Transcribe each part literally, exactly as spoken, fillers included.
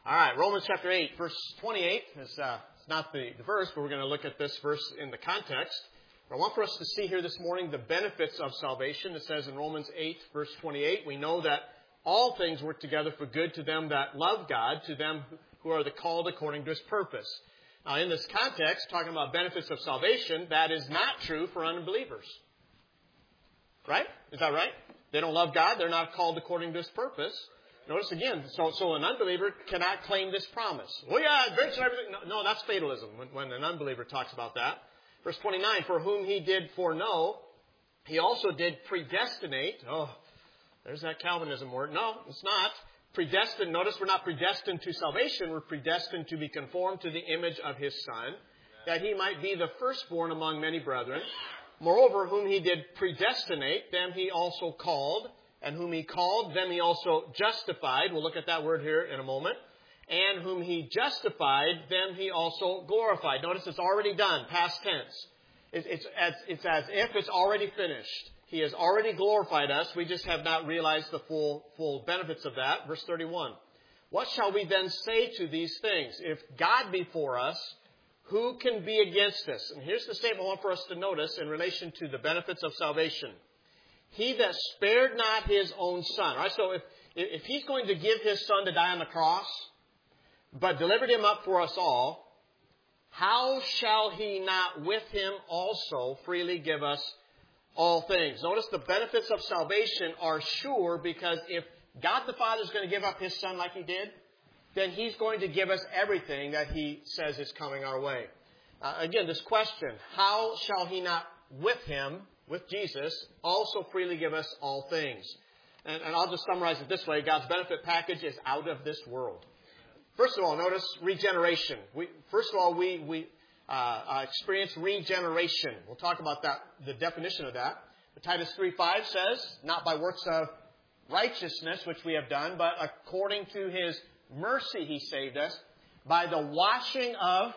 All right, Romans chapter eight, verse twenty-eight is uh, it's not the, the verse, but we're going to look at this verse in the context. I want for us to see here this morning the benefits of salvation. It says in Romans eight, verse twenty-eight, we know that all things work together for good to them that love God, to them who are the called according to His purpose. Now, in this context, talking about benefits of salvation, that is not true for unbelievers. Right? Is that right? They don't love God. They're not called according to His purpose. Notice again, so, so an unbeliever cannot claim this promise. Well, yeah, eventually everything. No, no, that's fatalism when, when an unbeliever talks about that. Verse twenty-nine, for whom He did foreknow, He also did predestinate. Oh, there's that Calvinism word. No, it's not. Predestined. Notice we're not predestined to salvation. We're predestined to be conformed to the image of His Son, that He might be the firstborn among many brethren. Moreover, whom He did predestinate, them He also called. And whom He called, them He also justified. We'll look at that word here in a moment. And whom He justified, them He also glorified. Notice it's already done, past tense. It's as, it's as if it's already finished. He has already glorified us. We just have not realized the full, full benefits of that. Verse thirty-one. What shall we then say to these things? If God be for us, who can be against us? And here's the statement I want for us to notice in relation to the benefits of salvation. He that spared not His own Son. All right, so if, if He's going to give His Son to die on the cross, but delivered Him up for us all, how shall He not with Him also freely give us all things? Notice the benefits of salvation are sure, because if God the Father is going to give up His Son like He did, then He's going to give us everything that He says is coming our way. Uh, again, this question, how shall He not with Him, with Jesus, also freely give us all things? And, and I'll just summarize it this way. God's benefit package is out of this world. First of all, notice regeneration. We, first of all, we, we uh, uh, experience regeneration. We'll talk about that, the definition of that. But Titus three five says, not by works of righteousness which we have done, but according to His mercy He saved us, by the washing of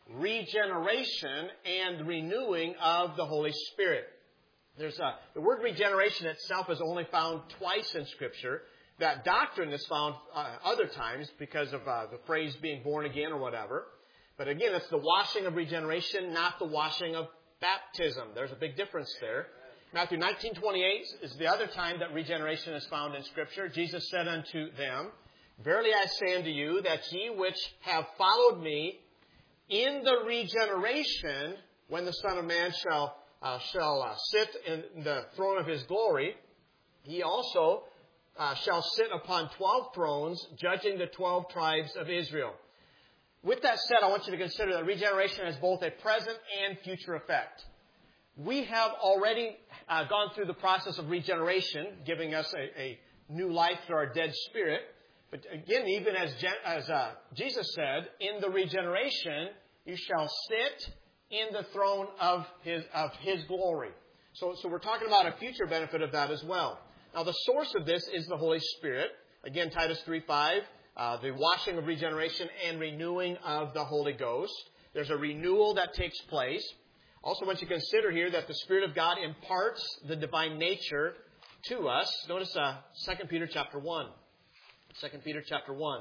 regeneration and renewing of the Holy Spirit. There's a, the word regeneration itself is only found twice in Scripture. That doctrine is found uh, other times because of uh, the phrase being born again or whatever. But again, it's the washing of regeneration, not the washing of baptism. There's a big difference there. Matthew nineteen twenty-eight is the other time that regeneration is found in Scripture. Jesus said unto them, verily I say unto you, that ye which have followed me in the regeneration, when the Son of Man shall Uh, shall uh, sit in the throne of His glory, He also uh, shall sit upon twelve thrones, judging the twelve tribes of Israel. With that said, I want you to consider that regeneration has both a present and future effect. We have already uh, gone through the process of regeneration, giving us a, a new life through our dead spirit. But again, even as, as uh, Jesus said, in the regeneration, you shall sit in the throne of His of His glory. So, so we're talking about a future benefit of that as well. Now, the source of this is the Holy Spirit. Again, Titus three five, uh, the washing of regeneration and renewing of the Holy Ghost. There's a renewal that takes place. Also, I want you to consider here that the Spirit of God imparts the divine nature to us. Notice uh, Second Peter chapter one. Second Peter chapter one.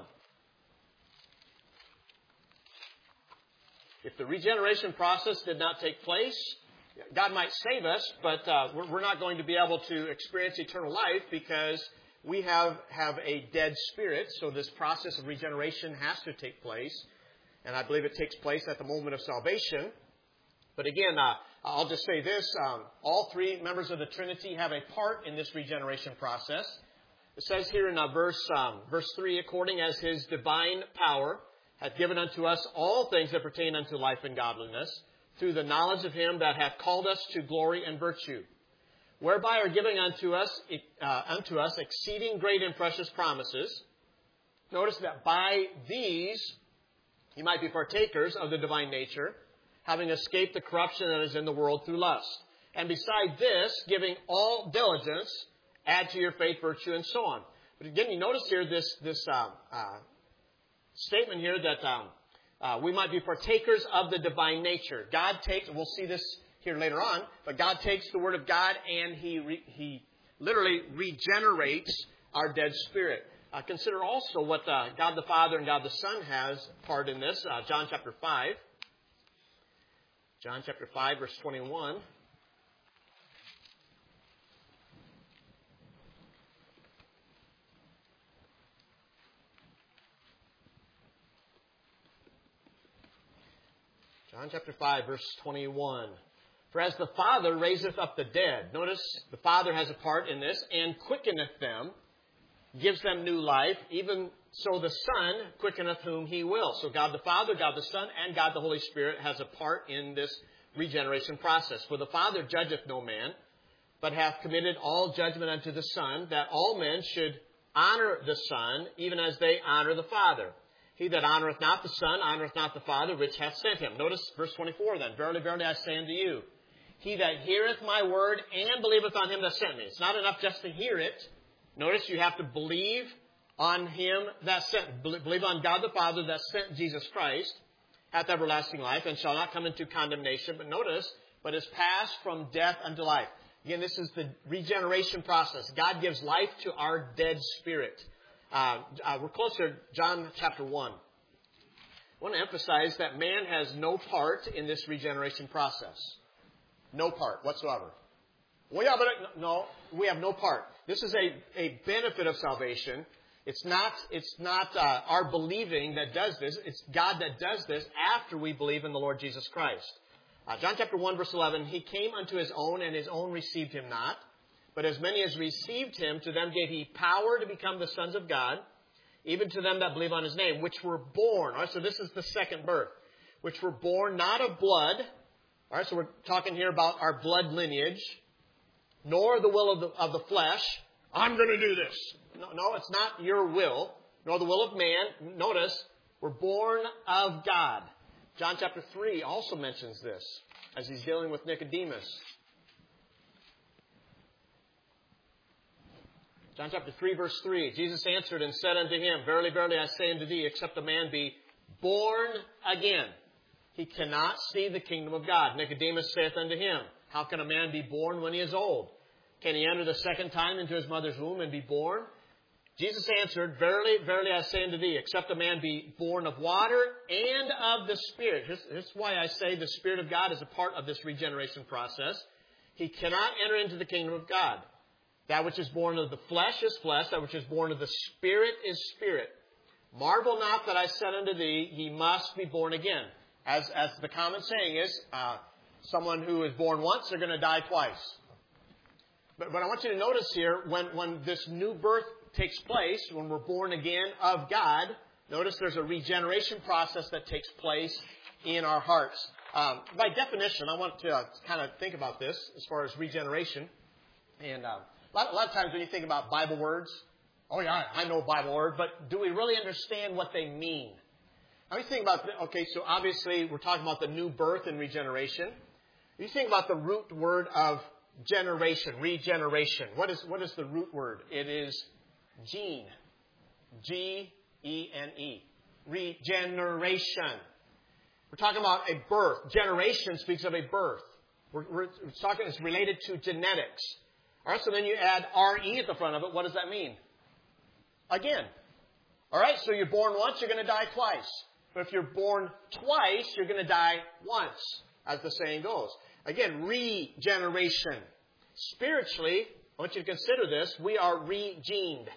If the regeneration process did not take place, God might save us, but uh, we're, we're not going to be able to experience eternal life because we have, have a dead spirit. So this process of regeneration has to take place. And I believe it takes place at the moment of salvation. But again, uh, I'll just say this. Um, all three members of the Trinity have a part in this regeneration process. It says here in uh, verse, um, verse three, according as His divine power hath given unto us all things that pertain unto life and godliness, through the knowledge of Him that hath called us to glory and virtue, whereby are given unto us uh, unto us exceeding great and precious promises. Notice that by these ye might be partakers of the divine nature, having escaped the corruption that is in the world through lust. And beside this, giving all diligence, add to your faith virtue, and so on. But again, you notice here this this uh, uh, statement here that um, uh, we might be partakers of the divine nature. God takes, we'll see this here later on, but God takes the Word of God and He re, He literally regenerates our dead spirit. uh, consider also what uh, God the Father and God the Son has part in this. Uh, John chapter five. John chapter five, verse twenty-one. John chapter five, verse twenty-one. For as the Father raiseth up the dead, notice the Father has a part in this, and quickeneth them, gives them new life, even so the Son quickeneth whom He will. So God the Father, God the Son, and God the Holy Spirit has a part in this regeneration process. For the Father judgeth no man, but hath committed all judgment unto the Son, that all men should honor the Son, even as they honor the Father. He that honoreth not the Son, honoreth not the Father, which hath sent him. Notice verse twenty-four then. Verily, verily, I say unto you, he that heareth my word and believeth on him that sent me. It's not enough just to hear it. Notice you have to believe on him that sent, believe on God the Father that sent Jesus Christ, hath everlasting life, and shall not come into condemnation. But notice, but is passed from death unto life. Again, this is the regeneration process. God gives life to our dead spirit. Uh, uh, we're closer to John chapter one. I want to emphasize that man has no part in this regeneration process. No part whatsoever. Well, yeah, but no, we have no part. This is a, a benefit of salvation. It's not, it's not uh, our believing that does this. It's God that does this after we believe in the Lord Jesus Christ. Uh, John chapter one, verse eleven, He came unto His own, and His own received Him not. But as many as received Him, to them gave He power to become the sons of God, even to them that believe on His name, which were born. All right, so this is the second birth. Which were born not of blood. All right, so we're talking here about our blood lineage. Nor the will of the, of the flesh. I'm going to do this. No, no, it's not your will. Nor the will of man. Notice, we're born of God. John chapter three also mentions this as He's dealing with Nicodemus. John chapter three, verse three. Jesus answered and said unto him, Verily, verily, I say unto thee, except a man be born again, he cannot see the kingdom of God. Nicodemus saith unto him, How can a man be born when he is old? Can he enter the second time into his mother's womb and be born? Jesus answered, Verily, verily, I say unto thee, except a man be born of water and of the Spirit. This, this is why I say the Spirit of God is a part of this regeneration process. He cannot enter into the kingdom of God. That which is born of the flesh is flesh. That which is born of the Spirit is spirit. Marvel not that I said unto thee, ye must be born again. As, as the common saying is, uh, someone who is born once, they're going to die twice. But, but I want you to notice here, when, when this new birth takes place, when we're born again of God, notice there's a regeneration process that takes place in our hearts. Um, by definition, I want to uh, kind of think about this as far as regeneration. And uh, a, lot, a lot of times when you think about Bible words, oh yeah, I know Bible word, but do we really understand what they mean? I mean, think about, okay, so obviously we're talking about the new birth and regeneration. You think about the root word of generation, regeneration. What is what is the root word? It is gene. G E N E. Regeneration. We're talking about a birth. Generation speaks of a birth. We're, we're, we're talking, it's related to genetics. All right, so then you add R E at the front of it. What does that mean? Again. All right, so you're born once, you're going to die twice. But if you're born twice, you're going to die once, as the saying goes. Again, regeneration. Spiritually, I want you to consider this, we are regened.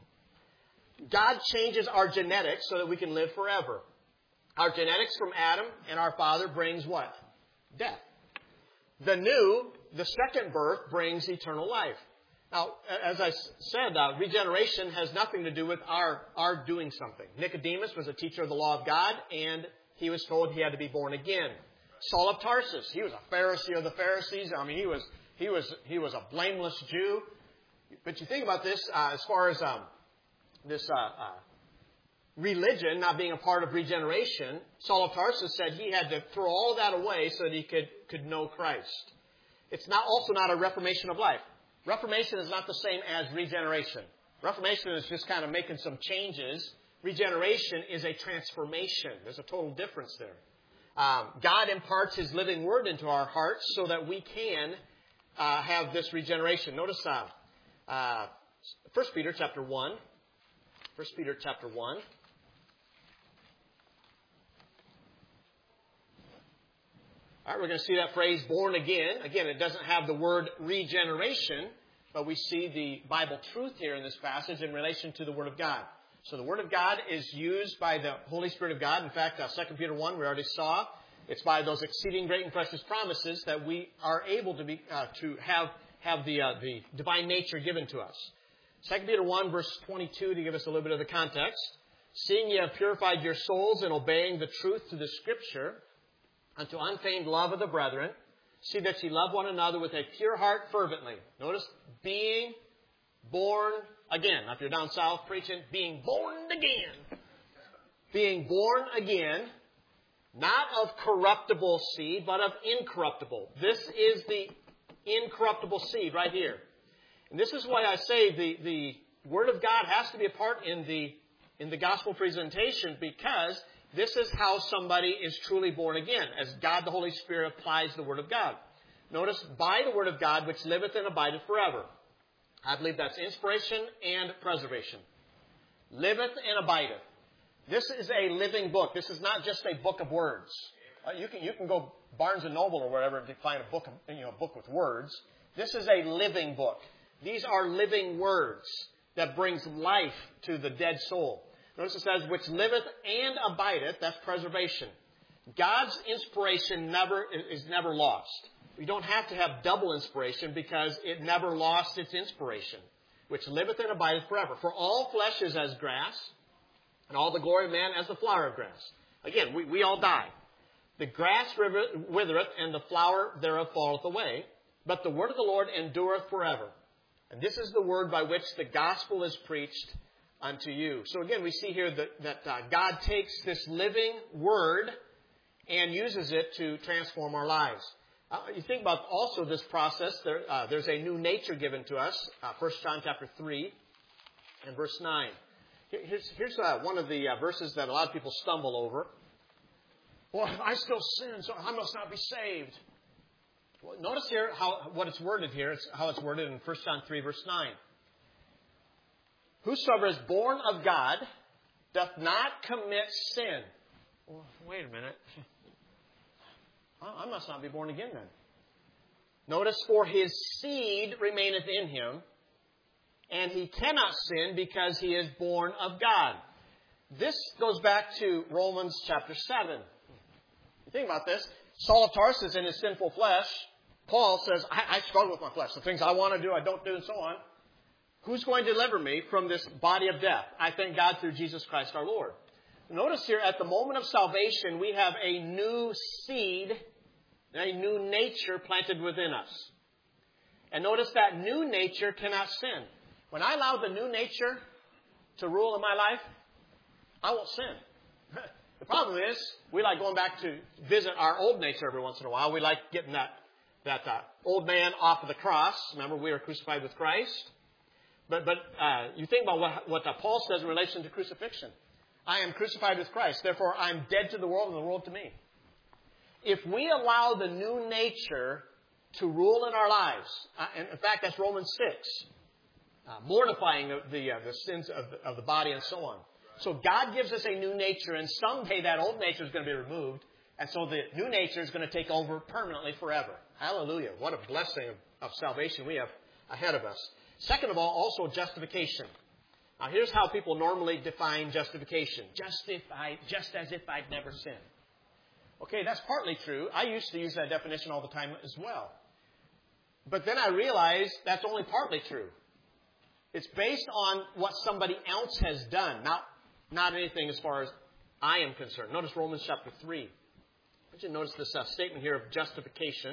God changes our genetics so that we can live forever. Our genetics from Adam and our father brings what? Death. The new, the second birth, brings eternal life. Now, as I said, uh, regeneration has nothing to do with our, our doing something. Nicodemus was a teacher of the law of God, and he was told he had to be born again. Saul of Tarsus, he was a Pharisee of the Pharisees. I mean, he was he was he was a blameless Jew. But you think about this uh, as far as um, this uh, uh, religion not being a part of regeneration. Saul of Tarsus said he had to throw all that away so that he could could know Christ. It's not also not a reformation of life. Reformation is not the same as regeneration. Reformation is just kind of making some changes. Regeneration is a transformation. There's a total difference there. Um, God imparts His living word into our hearts so that we can uh, have this regeneration. Notice uh, uh, First Peter chapter one. First Peter chapter one. All right, we're going to see that phrase, born again. Again, it doesn't have the word regeneration, but we see the Bible truth here in this passage in relation to the Word of God. So the Word of God is used by the Holy Spirit of God. In fact, uh, Second Peter one, we already saw, it's by those exceeding great and precious promises that we are able to be uh, to have have the uh, the divine nature given to us. Second Peter one, verse twenty-two, to give us a little bit of the context. Seeing ye have purified your souls in obeying the truth to the Scripture, unto unfeigned love of the brethren, see that ye love one another with a pure heart fervently. Notice, being born again. Now, if you're down south preaching, being born again. Being born again, not of corruptible seed, but of incorruptible. This is the incorruptible seed right here. And this is why I say the, the Word of God has to be a part in the, in the gospel presentation, because this is how somebody is truly born again, as God the Holy Spirit applies the Word of God. Notice, by the Word of God, which liveth and abideth forever. I believe that's inspiration and preservation. Liveth and abideth. This is a living book. This is not just a book of words. Uh, you can you can go Barnes and Noble or wherever to find a book, of, you know, a book with words. This is a living book. These are living words that brings life to the dead soul. Notice it says, which liveth and abideth, that's preservation. God's inspiration never is never lost. We don't have to have double inspiration because it never lost its inspiration, which liveth and abideth forever. For all flesh is as grass, and all the glory of man as the flower of grass. Again, we, we all die. The grass withereth, and the flower thereof falleth away, but the word of the Lord endureth forever. And this is the word by which the gospel is preached unto you. So again, we see here that, that uh, God takes this living word and uses it to transform our lives. Uh, you think about also this process. There, uh, there's a new nature given to us. Uh, First John chapter three and verse nine. Here, here's here's uh, one of the uh, verses that a lot of people stumble over. Well, I still sin, so I must not be saved. Well, notice here how what it's worded here. It's how it's worded in First John three verse nine. Whosoever is born of God doth not commit sin. Well, wait a minute. I must not be born again then. Notice, for his seed remaineth in him, and he cannot sin because he is born of God. This goes back to Romans chapter seven. You think about this. Saul of Tarsus in his sinful flesh, Paul says, I, I struggle with my flesh. The things I want to do, I don't do, and so on. Who's going to deliver me from this body of death? I thank God through Jesus Christ our Lord. Notice here, at the moment of salvation, we have a new seed, a new nature planted within us. And notice that new nature cannot sin. When I allow the new nature to rule in my life, I won't sin. The problem is, we like going back to visit our old nature every once in a while. We like getting that, that uh, old man off of the cross. Remember, we were crucified with Christ. But but uh, you think about what, what uh, Paul says in relation to crucifixion. I am crucified with Christ, therefore I am dead to the world and the world to me. If we allow the new nature to rule in our lives, uh, and in fact that's Romans six, uh, mortifying the the, uh, the sins of the, of the body and so on. So God gives us a new nature, and someday that old nature is going to be removed, and so the new nature is going to take over permanently forever. Hallelujah. What a blessing of, of salvation we have ahead of us. Second of all, also justification. Now, here's how people normally define justification. Justified, just as if I'd never sinned. Okay, that's partly true. I used to use that definition all the time as well. But then I realized that's only partly true. It's based on what somebody else has done, not, not anything as far as I am concerned. Notice Romans chapter three. I want you to notice this uh, statement here of justification.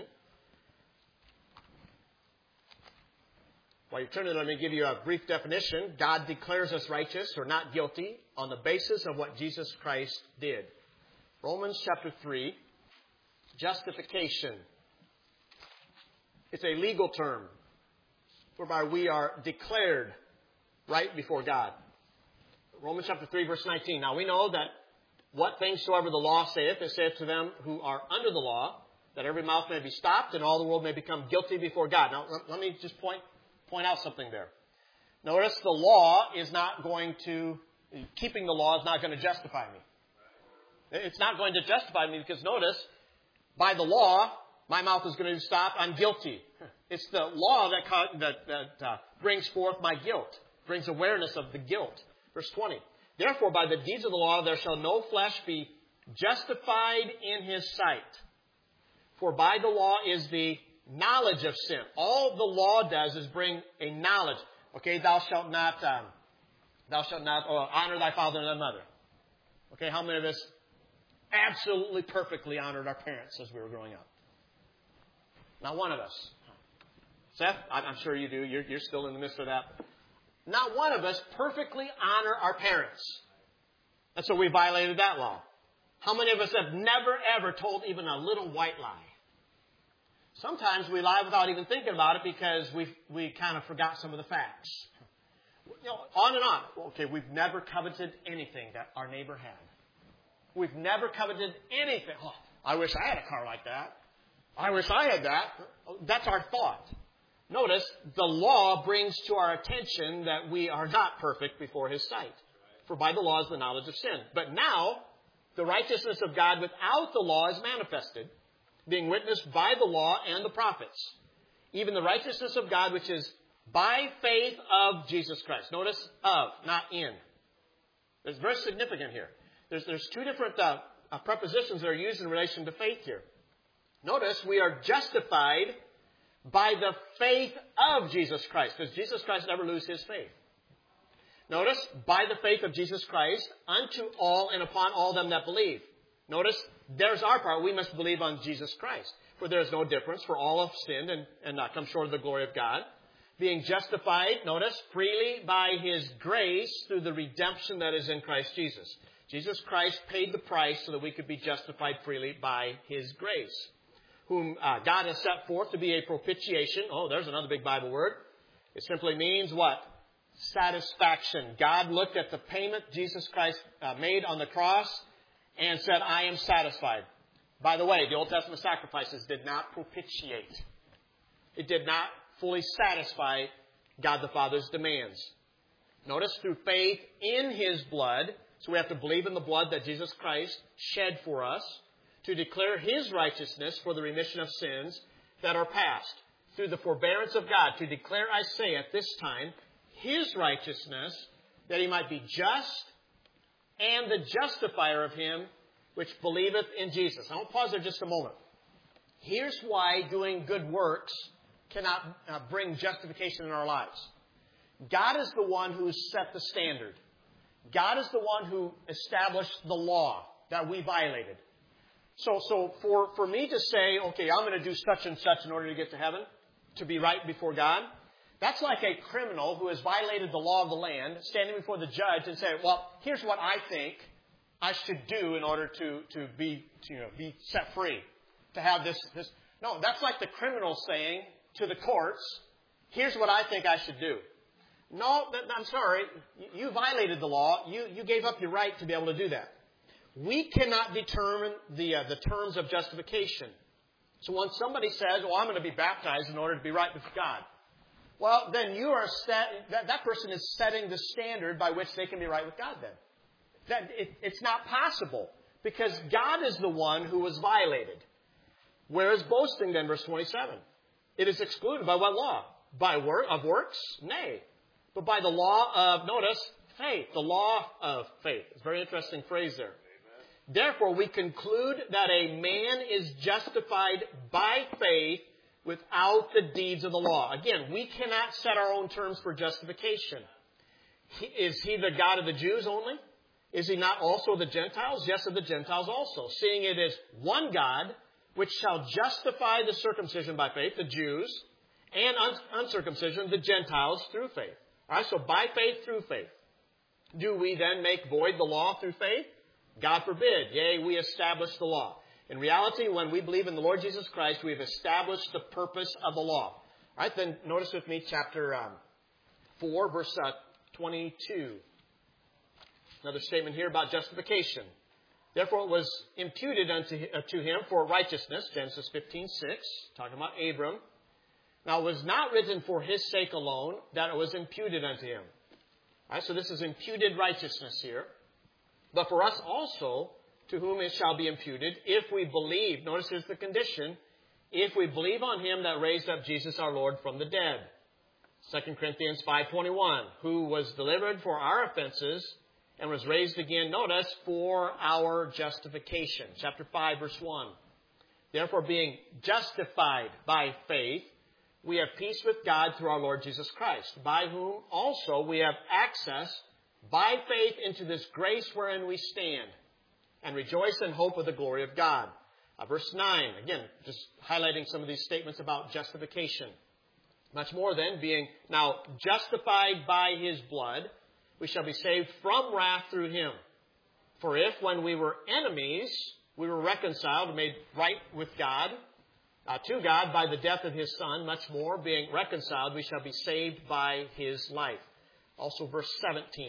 While you're turning, let me give you a brief definition. God declares us righteous or not guilty on the basis of what Jesus Christ did. Romans chapter three, justification. It's a legal term whereby we are declared right before God. Romans chapter three, verse nineteen. Now we know that what things soever the law saith, it saith to them who are under the law, that every mouth may be stopped and all the world may become guilty before God. Now let me just point point out something there. Notice the law is not going to keeping the law is not going to justify me. It's not going to justify me because notice, by the law, my mouth is going to stop. I'm guilty. It's the law that that, that uh, brings forth my guilt, brings awareness of the guilt. Verse twenty. Therefore, by the deeds of the law, there shall no flesh be justified in his sight. For by the law is the knowledge of sin. All the law does is bring a knowledge. Okay, thou shalt not, um, thou shalt not oh, honor thy father and thy mother. Okay, how many of us absolutely perfectly honored our parents as we were growing up? Not one of us. Seth, I'm sure you do. You're, you're still in the midst of that. Not one of us perfectly honor our parents. And so we violated that law. How many of us have never, ever told even a little white lie? Sometimes we lie without even thinking about it because we we kind of forgot some of the facts. You know, on and on. Okay, we've never coveted anything that our neighbor had. We've never coveted anything. Oh, I wish I had a car like that. I wish I had that. That's our thought. Notice, the law brings to our attention that we are not perfect before His sight. For by the law is the knowledge of sin. But now, the righteousness of God without the law is manifested, being witnessed by the law and the prophets. Even the righteousness of God, which is by faith of Jesus Christ. Notice, of, not in. It's very significant here. There's, there's two different uh, uh, prepositions that are used in relation to faith here. Notice, we are justified by the faith of Jesus Christ. Because Jesus Christ never lose His faith. Notice, by the faith of Jesus Christ, unto all and upon all them that believe. Notice, there's our part. We must believe on Jesus Christ. For there is no difference, for all have sinned and, and not come short of the glory of God. Being justified, notice, freely by His grace through the redemption that is in Christ Jesus. Jesus Christ paid the price so that we could be justified freely by His grace. Whom uh, God has set forth to be a propitiation. Oh, there's another big Bible word. It simply means what? Satisfaction. God looked at the payment Jesus Christ uh, made on the cross and said, I am satisfied. By the way, the Old Testament sacrifices did not propitiate. It did not fully satisfy God the Father's demands. Notice, through faith in His blood, so we have to believe in the blood that Jesus Christ shed for us, to declare His righteousness for the remission of sins that are past. Through the forbearance of God, to declare, I say, at this time, His righteousness, that He might be just and the justifier of him which believeth in Jesus. I want to pause there just a moment. Here's why doing good works cannot uh, bring justification in our lives. God is the one who set the standard. God is the one who established the law that we violated. So, so for, for me to say, okay, I'm going to do such and such in order to get to heaven, to be right before God, that's like a criminal who has violated the law of the land, standing before the judge and saying, well, here's what I think I should do in order to, to be, to, you know, be set free, to have this, this. No, that's like the criminal saying to the courts, here's what I think I should do. No, I'm sorry, you violated the law. You, you gave up your right to be able to do that. We cannot determine the, uh, the terms of justification. So when somebody says, well, I'm going to be baptized in order to be right with God, well, then you are set, that, that person is setting the standard by which they can be right with God then. That it, it's not possible because God is the one who was violated. Where is boasting then, verse twenty-seven? It is excluded by what law? By work of works? Nay. But by the law of, notice, faith. The law of faith. It's a very interesting phrase there. Amen. Therefore, we conclude that a man is justified by faith without the deeds of the law. Again, we cannot set our own terms for justification. He, is he the God of the Jews only? Is he not also the Gentiles? Yes, of the Gentiles also. Seeing it is one God, which shall justify the circumcision by faith, the Jews, and un- uncircumcision, the Gentiles, through faith. All right, so by faith, through faith. Do we then make void the law through faith? God forbid. Yea, we establish the law. In reality, when we believe in the Lord Jesus Christ, we have established the purpose of the law. All right, then notice with me chapter um, four, verse uh, twenty-two. Another statement here about justification. Therefore it was imputed unto uh, to him for righteousness, Genesis fifteen six, talking about Abram. Now it was not written for his sake alone that it was imputed unto him. All right, so this is imputed righteousness here. But for us also, to whom it shall be imputed, if we believe, notice here's the condition, if we believe on him that raised up Jesus our Lord from the dead. Second Corinthians five twenty-one, who was delivered for our offenses and was raised again, notice, for our justification. Chapter five, verse one. Therefore, being justified by faith, we have peace with God through our Lord Jesus Christ, by whom also we have access by faith into this grace wherein we stand, and rejoice in hope of the glory of God. Uh, verse nine, again, just highlighting some of these statements about justification. Much more then, being now justified by his blood, we shall be saved from wrath through him. For if, when we were enemies, we were reconciled, made right with God, uh, to God by the death of his Son, much more, being reconciled, we shall be saved by his life. Also verse seventeen.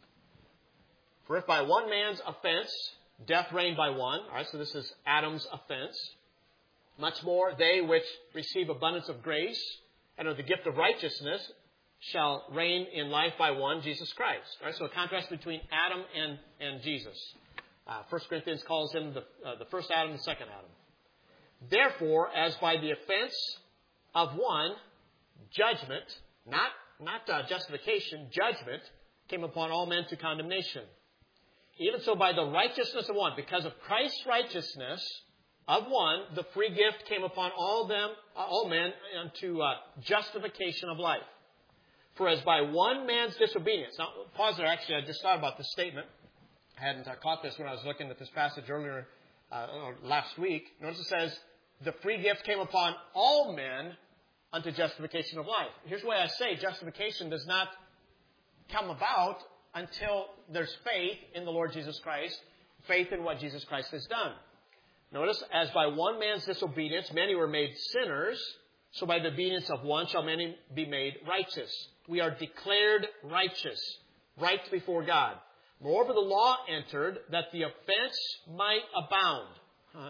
For if by one man's offense, death reigned by one. All right, so this is Adam's offense. Much more, they which receive abundance of grace and of the gift of righteousness shall reign in life by one, Jesus Christ. All right, so a contrast between Adam and, and Jesus. Uh, First Corinthians calls him the, uh, the first Adam and the second Adam. Therefore, as by the offense of one, judgment, not, not uh, justification, judgment, came upon all men to condemnation. Even so, by the righteousness of one, because of Christ's righteousness of one, the free gift came upon all them, uh, all men, unto uh, justification of life. For as by one man's disobedience. Now, pause there. Actually, I just thought about this statement. I hadn't uh, caught this when I was looking at this passage earlier uh, last week. Notice it says, the free gift came upon all men unto justification of life. Here's why I say justification does not come about until there's faith in the Lord Jesus Christ, faith in what Jesus Christ has done. Notice, as by one man's disobedience many were made sinners, so by the obedience of one shall many be made righteous. We are declared righteous, right before God. Moreover, the law entered that the offense might abound. Huh?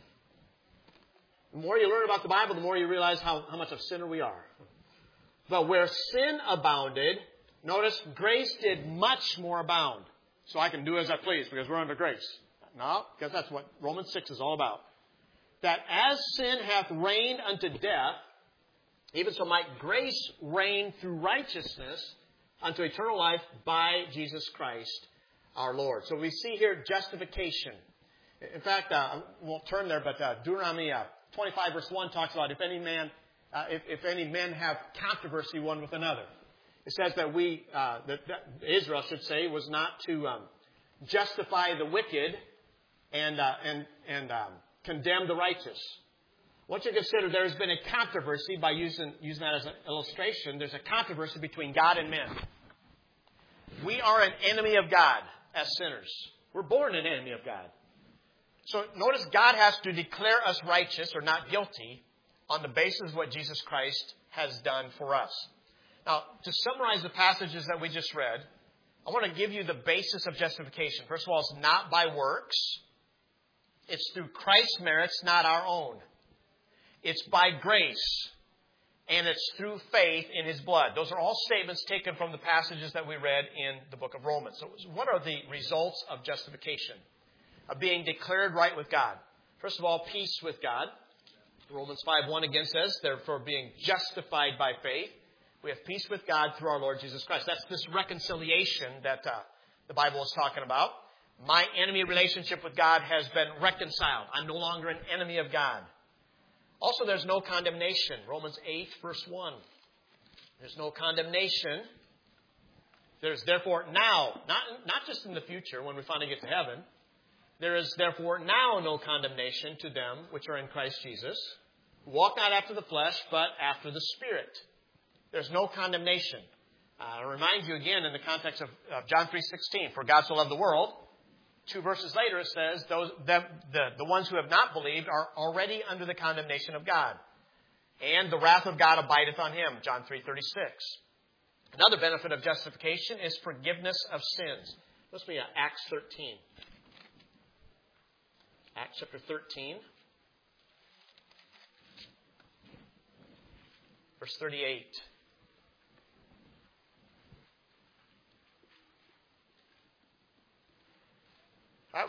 The more you learn about the Bible, the more you realize how, how much of a sinner we are. But where sin abounded, notice, grace did much more abound. So I can do as I please because we're under grace. No, because that's what Romans six is all about. That as sin hath reigned unto death, even so might grace reign through righteousness unto eternal life by Jesus Christ our Lord. So we see here justification. In fact, uh, I won't turn there, but uh, Deuteronomy uh, twenty-five verse one talks about if any man, uh, if, if any men have controversy one with another. It says that we, uh, that, that Israel should say, was not to um, justify the wicked and uh, and and um, condemn the righteous. I want you to consider there has been a controversy, by using using that as an illustration, there's a controversy between God and men. We are an enemy of God as sinners. We're born an enemy of God. So notice God has to declare us righteous or not guilty on the basis of what Jesus Christ has done for us. Now, to summarize the passages that we just read, I want to give you the basis of justification. First of all, it's not by works. It's through Christ's merits, not our own. It's by grace. And it's through faith in His blood. Those are all statements taken from the passages that we read in the book of Romans. So what are the results of justification? Of being declared right with God. First of all, peace with God. Romans five one again says, therefore being justified by faith, we have peace with God through our Lord Jesus Christ. That's this reconciliation that uh, the Bible is talking about. My enemy relationship with God has been reconciled. I'm no longer an enemy of God. Also, there's no condemnation. Romans eight, verse one. There's no condemnation. There's therefore now, not, not just in the future when we finally get to heaven, there is therefore now no condemnation to them which are in Christ Jesus, who walk not after the flesh, but after the Spirit. There's no condemnation. Uh, I'll remind you again in the context of, of John three sixteen, for God so loved the world. Two verses later it says, those the, the, the ones who have not believed are already under the condemnation of God. And the wrath of God abideth on him, John three thirty-six. Another benefit of justification is forgiveness of sins. Let's be at Acts thirteen. Acts chapter thirteen. Verse thirty-eight.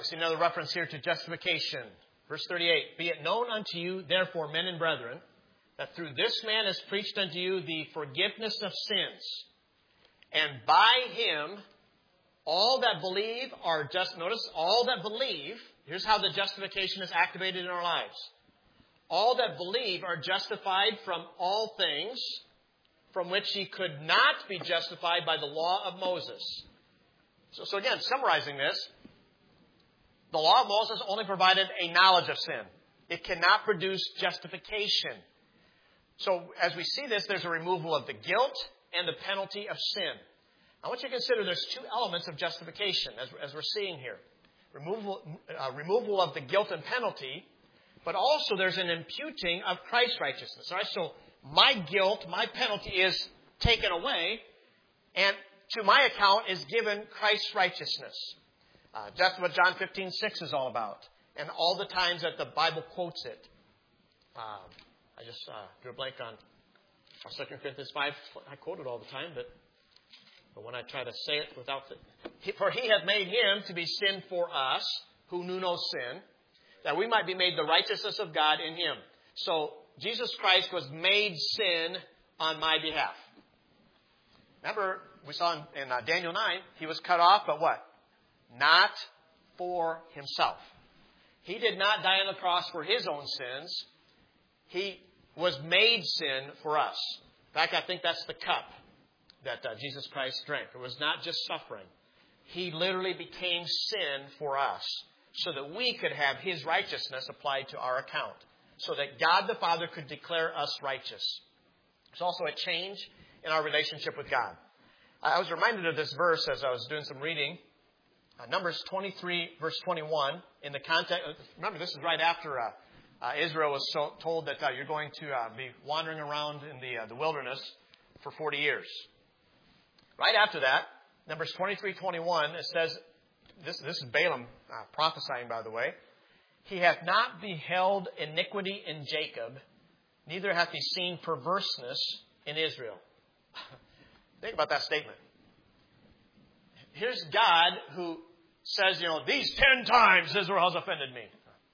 we see another reference here to justification. Verse thirty-eight, be it known unto you, therefore, men and brethren, that through this man is preached unto you the forgiveness of sins. And by him, all that believe are just, notice, all that believe, here's how the justification is activated in our lives. All that believe are justified from all things from which he could not be justified by the law of Moses. So, so again, summarizing this, the law of Moses only provided a knowledge of sin. It cannot produce justification. So as we see this, there's a removal of the guilt and the penalty of sin. I want you to consider there's two elements of justification, as, as we're seeing here. Removal, uh, removal of the guilt and penalty, but also there's an imputing of Christ's righteousness. All right, so my guilt, my penalty is taken away, and to my account is given Christ's righteousness. Uh, that's what John fifteen six is all about, and all the times that the Bible quotes it. Um, I just uh, drew a blank on Second Corinthians five. I quote it all the time, but but when I try to say it without the... For he hath made him to be sin for us, who knew no sin, that we might be made the righteousness of God in him. So Jesus Christ was made sin on my behalf. Remember, we saw in, in uh, Daniel nine, he was cut off, but what? Not for himself. He did not die on the cross for his own sins. He was made sin for us. In fact, I think that's the cup that uh, Jesus Christ drank. It was not just suffering. He literally became sin for us so that we could have his righteousness applied to our account, so that God the Father could declare us righteous. There's also a change in our relationship with God. I was reminded of this verse as I was doing some reading. Uh, Numbers twenty-three, verse twenty-one. In the context, remember, this is right after uh, uh, Israel was so told that uh, you're going to uh, be wandering around in the uh, the wilderness for forty years. Right after that, Numbers twenty-three, twenty-one, it says, this, this is Balaam uh, prophesying, by the way, he hath not beheld iniquity in Jacob, neither hath he seen perverseness in Israel. Think about that statement. Here's God who says, you know, these ten times Israel has offended me.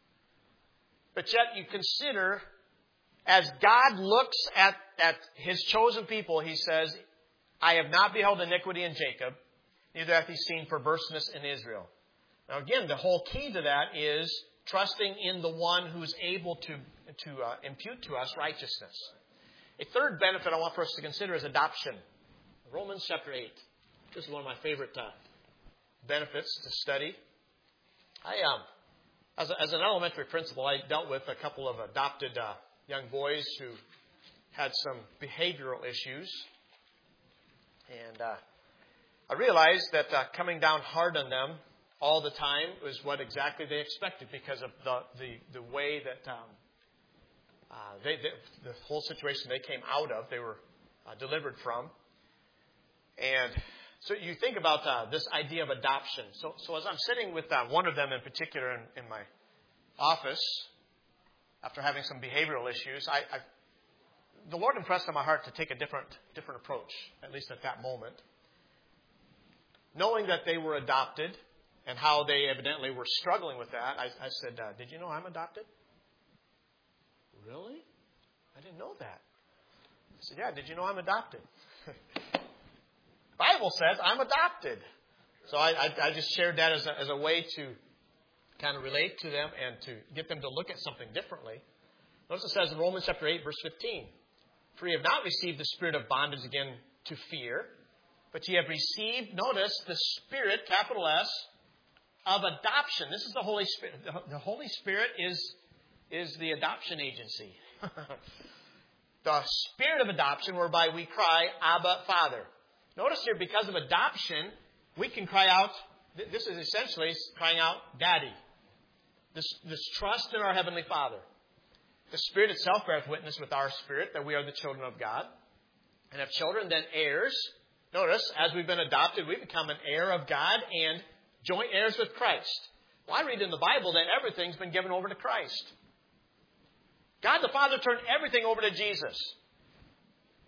But yet you consider, as God looks at, at his chosen people, he says, I have not beheld iniquity in Jacob, neither hath he seen perverseness in Israel. Now again, the whole key to that is trusting in the one who's able to, to uh, impute to us righteousness. A third benefit I want for us to consider is adoption. Romans chapter eight. This is one of my favorite uh, benefits to study. I, um, as, a, as an elementary principal, I dealt with a couple of adopted uh, young boys who had some behavioral issues. And uh, I realized that uh, coming down hard on them all the time was what exactly they expected because of the the, the way that um, uh, they, they, the whole situation they came out of, they were uh, delivered from. And so you think about uh, this idea of adoption. So, so as I'm sitting with uh, one of them in particular in, in my office, after having some behavioral issues, I, I the Lord impressed on my heart to take a different different approach, at least at that moment. Knowing that they were adopted and how they evidently were struggling with that, I, I said, uh, did you know I'm adopted? Really? I didn't know that. I said, yeah, did you know I'm adopted? Bible says I'm adopted. So I, I, I just shared that as a, as a way to kind of relate to them and to get them to look at something differently. Notice it says in Romans chapter eight, verse fifteen, for ye have not received the spirit of bondage again to fear, but ye have received, notice, the Spirit, capital S, of adoption. This is the Holy Spirit. The Holy Spirit is, is the adoption agency. The Spirit of adoption whereby we cry, Abba, Father. Notice here, because of adoption, we can cry out, this is essentially crying out, Daddy. This, this trust in our Heavenly Father. The Spirit itself beareth witness with our spirit that we are the children of God. And if children, then heirs. Notice, as we've been adopted, we become an heir of God and joint heirs with Christ. Well, I read in the Bible that everything's been given over to Christ. God the Father turned everything over to Jesus.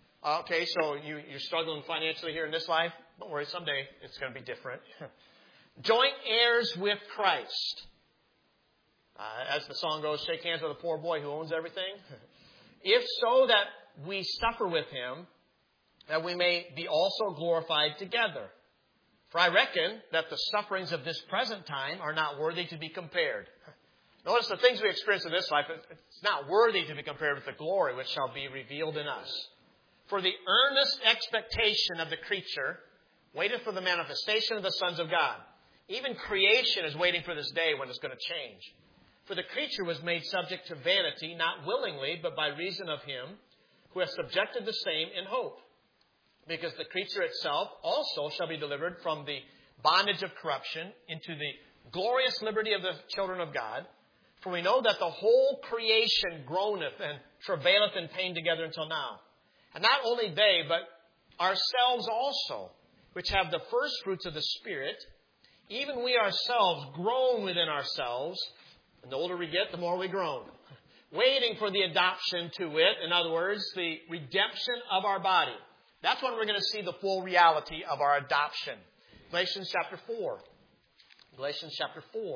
Okay, so you, you're struggling financially here in this life? Don't worry, someday it's going to be different. joint heirs with Christ. Uh, as the song goes, shake hands with a poor boy who owns everything. If so that we suffer with him, that we may be also glorified together. For I reckon that the sufferings of this present time are not worthy to be compared. Notice the things we experience in this life, it's not worthy to be compared with the glory which shall be revealed in us. For the earnest expectation of the creature waited for the manifestation of the sons of God. Even creation is waiting for this day when it's going to change. For the creature was made subject to vanity, not willingly, but by reason of him who has subjected the same in hope. Because the creature itself also shall be delivered from the bondage of corruption into the glorious liberty of the children of God. For we know that the whole creation groaneth and travaileth in pain together until now. And not only they, but ourselves also, which have the first fruits of the Spirit, even we ourselves groan within ourselves. And the older we get, the more we groan. Waiting for the adoption to wit, in other words, the redemption of our body. That's when we're going to see the full reality of our adoption. Galatians chapter four. Galatians chapter four.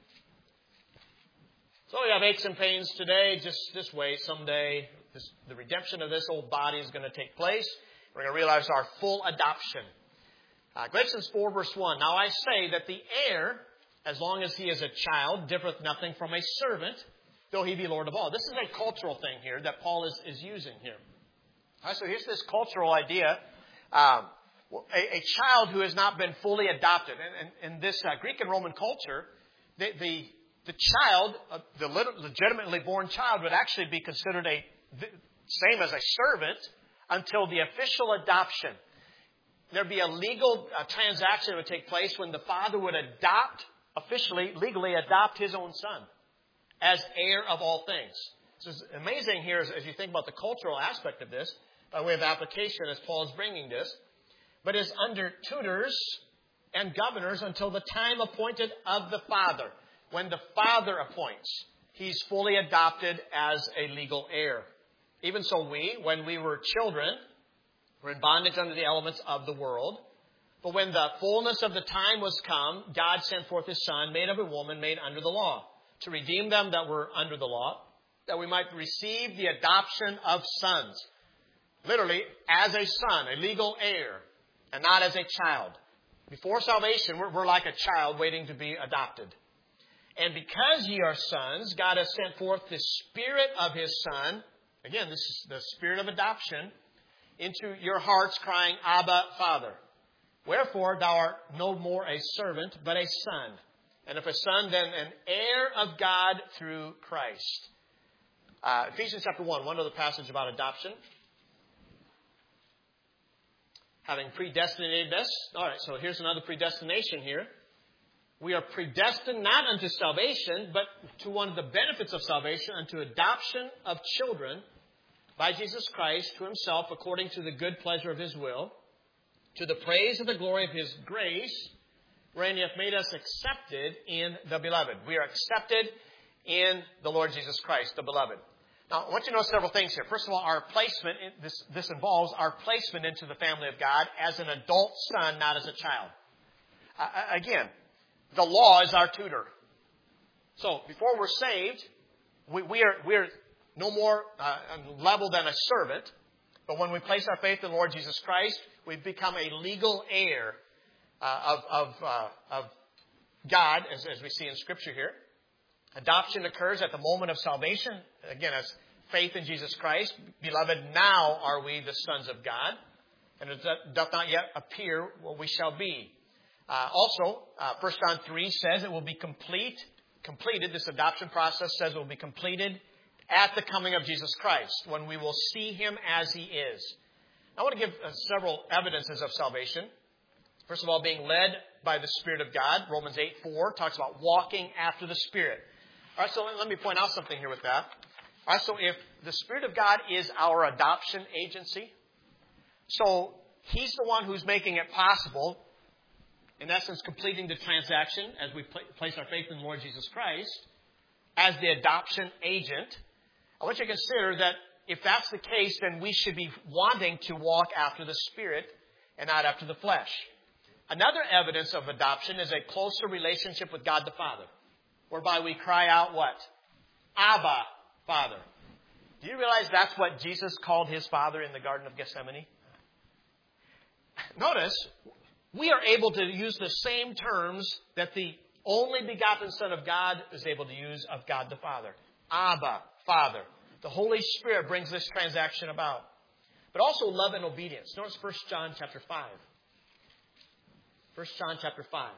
So we have aches and pains today. Just this way, someday, this, the redemption of this old body is going to take place. We're going to realize our full adoption. Uh, Galatians four verse one. Now I say that the heir, as long as he is a child, differeth nothing from a servant, though he be Lord of all. This is a cultural thing here that Paul is, is using here. All right, so here's this cultural idea. Um, a, a child who has not been fully adopted. And in this uh, Greek and Roman culture, the, the, the child, uh, the legitimately born child, would actually be considered a the same as a servant until the official adoption. There'd be a legal uh, transaction that would take place when the father would adopt, officially, legally adopt his own son as heir of all things. So it's amazing here as, as you think about the cultural aspect of this, by way of application as Paul is bringing this, but is under tutors and governors until the time appointed of the father. When the father appoints, he's fully adopted as a legal heir. Even so we, when we were children, were in bondage under the elements of the world. But when the fullness of the time was come, God sent forth his Son, made of a woman, made under the law, to redeem them that were under the law, that we might receive the adoption of sons. Literally, as a son, a legal heir, and not as a child. Before salvation, we're, we're like a child waiting to be adopted. And because ye are sons, God has sent forth the Spirit of his Son. Again, this is the Spirit of adoption, into your hearts, crying, Abba, Father. Wherefore thou art no more a servant, but a son. And if a son, then an heir of God through Christ. Uh, Ephesians chapter one, one other passage about adoption. Having predestinated us. All right, so here's another predestination here. We are predestined not unto salvation, but to one of the benefits of salvation, unto adoption of children by Jesus Christ to himself, according to the good pleasure of his will, to the praise of the glory of his grace, wherein he hath made us accepted in the beloved. We are accepted in the Lord Jesus Christ, the beloved. Now, I want you to know several things here. First of all, our placement, this, this involves our placement into the family of God as an adult son, not as a child. Uh, again, the law is our tutor. So, before we're saved, we, we are we're no more uh, level than a servant. But when we place our faith in the Lord Jesus Christ, we've become a legal heir uh, of, of, uh, of God, as, as we see in Scripture here. Adoption occurs at the moment of salvation. Again, as faith in Jesus Christ. Beloved, now are we the sons of God. And it doth not yet appear what we shall be. Uh, also, uh, First John three says it will be complete, completed. This adoption process says it will be completed at the coming of Jesus Christ, when we will see him as he is. I want to give uh, several evidences of salvation. First of all, being led by the Spirit of God. Romans eight four talks about walking after the Spirit. All right, so let me point out something here with that. All right, so if the Spirit of God is our adoption agency, so he's the one who's making it possible, in essence, completing the transaction as we place our faith in the Lord Jesus Christ as the adoption agent. I want you to consider that if that's the case, then we should be wanting to walk after the Spirit and not after the flesh. Another evidence of adoption is a closer relationship with God the Father, whereby we cry out what? Abba, Father. Do you realize that's what Jesus called his Father in the Garden of Gethsemane? Notice, we are able to use the same terms that the only begotten Son of God is able to use of God the Father. Abba, Father. The Holy Spirit brings this transaction about. But also love and obedience. Notice First John chapter five. First John chapter five.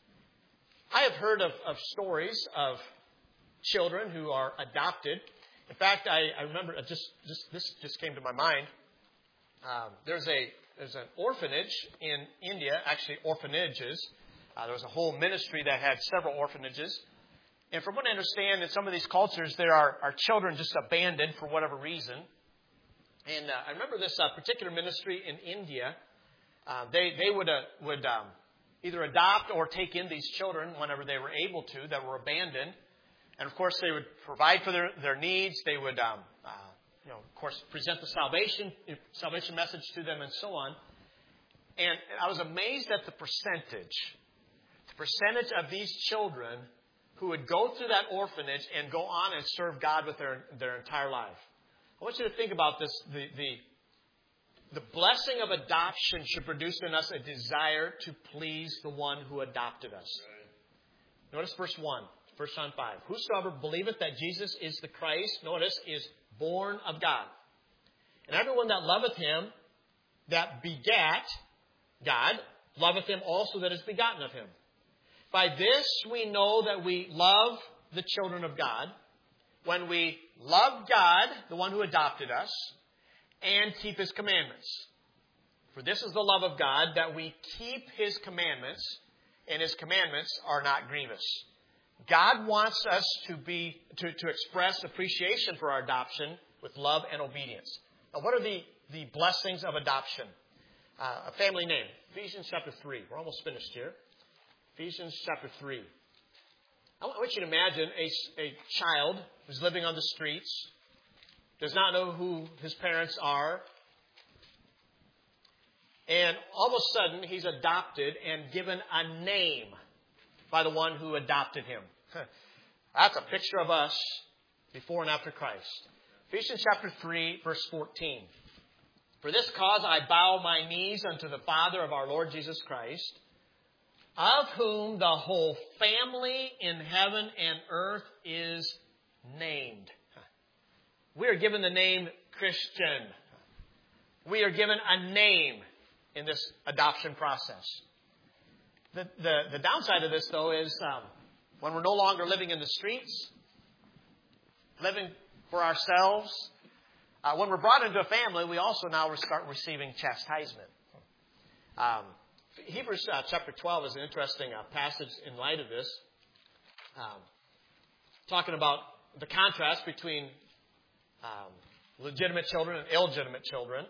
I have heard of, of stories of children who are adopted. In fact, I, I remember, just, just this just came to my mind. Um, there's a there's an orphanage in India, actually orphanages. Uh, there was a whole ministry that had several orphanages. And from what I understand, in some of these cultures, there are, are children just abandoned for whatever reason. And uh, I remember this uh, particular ministry in India. Uh, they they would uh, would um, either adopt or take in these children whenever they were able to that were abandoned. And of course, they would provide for their, their needs. They would, um, uh, you know, of course, present the salvation salvation message to them and so on. And I was amazed at the percentage, the percentage of these children who would go through that orphanage and go on and serve God with their their entire life. I want you to think about this. The, the, the blessing of adoption should produce in us a desire to please the one who adopted us. Notice verse one, First John five. Whosoever believeth that Jesus is the Christ, notice, is born of God. And everyone that loveth him, that begat God, loveth him also that is begotten of him. By this we know that we love the children of God, when we love God, the one who adopted us, and keep his commandments. For this is the love of God, that we keep his commandments, and his commandments are not grievous. God wants us to be to, to express appreciation for our adoption with love and obedience. Now, what are the, the blessings of adoption? Uh, a family name. Ephesians chapter three. We're almost finished here. Ephesians chapter three. I want you to imagine a, a child who's living on the streets, does not know who his parents are, and all of a sudden he's adopted and given a name by the one who adopted him. That's a picture of us before and after Christ. Ephesians chapter three, verse fourteen. For this cause I bow my knees unto the Father of our Lord Jesus Christ, of whom the whole family in heaven and earth is named. We are given the name Christian. We are given a name in this adoption process. The, the, the downside of this, though, is um, when we're no longer living in the streets, living for ourselves, uh, when we're brought into a family, we also now start receiving chastisement. Um, Hebrews uh, chapter twelve is an interesting uh, passage in light of this, um, talking about the contrast between um, legitimate children and illegitimate children.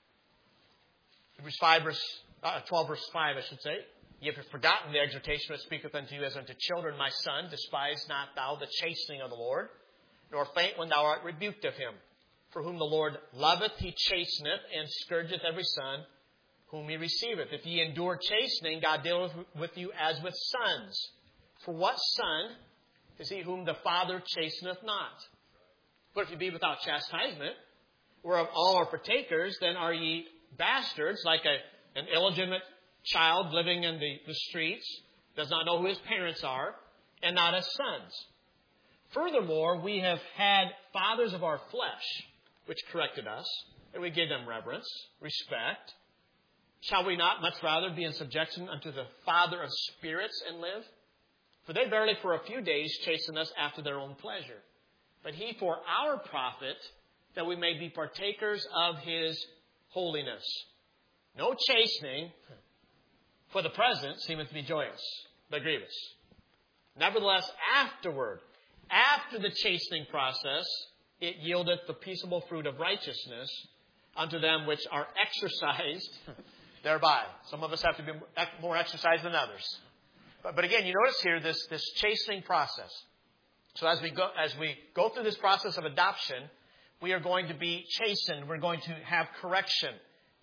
Hebrews five verse uh, twelve verse five, I should say. Ye have forgotten the exhortation that speaketh unto you as unto children, my son, despise not thou the chastening of the Lord, nor faint when thou art rebuked of him. For whom the Lord loveth, he chasteneth, and scourgeth every son whom he receiveth. If ye endure chastening, God dealeth with you as with sons. For what son is he whom the Father chasteneth not? But if ye be without chastisement, whereof all are partakers, then are ye bastards, like a, an illegitimate child living in the, the streets, does not know who his parents are, and not as sons. Furthermore, we have had fathers of our flesh, which corrected us, and we gave them reverence, respect. Shall we not much rather be in subjection unto the Father of spirits and live? For they verily for a few days chasten us after their own pleasure. But he for our profit, that we may be partakers of his holiness. No chastening for the present seemeth to be joyous, but grievous. Nevertheless, afterward, after the chastening process, it yieldeth the peaceable fruit of righteousness unto them which are exercised thereby. Some of us have to be more exercised than others. But, but again, you notice here this, this chastening process. So as we go as we go through this process of adoption, we are going to be chastened. We're going to have correction.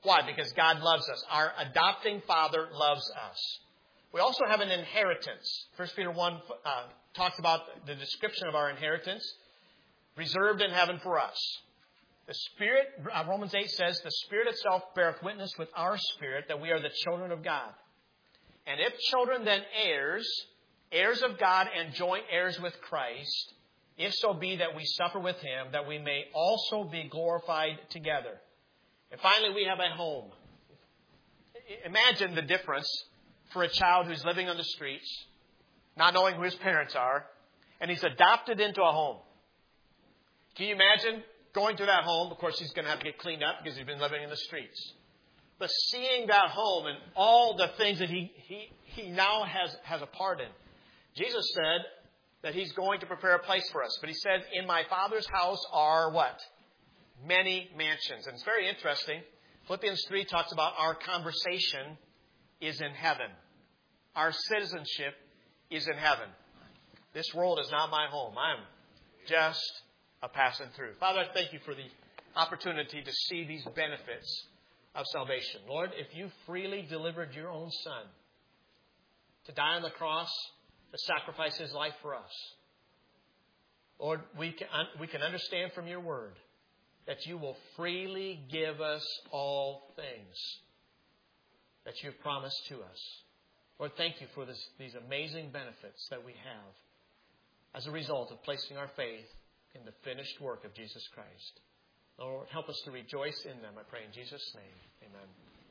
Why? Because God loves us. Our adopting Father loves us. We also have an inheritance. First Peter one uh, talks about the description of our inheritance, reserved in heaven for us. The Spirit, uh, Romans eight says, the Spirit itself beareth witness with our spirit that we are the children of God. And if children, then heirs, heirs of God and joint heirs with Christ, if so be that we suffer with Him, that we may also be glorified together. And finally, we have a home. Imagine the difference for a child who's living on the streets, not knowing who his parents are, and he's adopted into a home. Can you imagine going to that home? Of course, he's going to have to get cleaned up because he's been living in the streets. But seeing that home and all the things that he, he, he now has, has a part in. Jesus said that He's going to prepare a place for us. But He said, in my Father's house are what? Many mansions. And it's very interesting. Philippians three talks about our conversation is in heaven. Our citizenship is in heaven. This world is not my home. I'm just a passing through. Father, I thank You for the opportunity to see these benefits of salvation. Lord, if You freely delivered Your own Son to die on the cross, to sacrifice His life for us, Lord, we can, we can understand from Your word that You will freely give us all things that You've promised to us. Lord, thank You for this, these amazing benefits that we have as a result of placing our faith in the finished work of Jesus Christ. Lord, help us to rejoice in them, I pray in Jesus' name. Amen.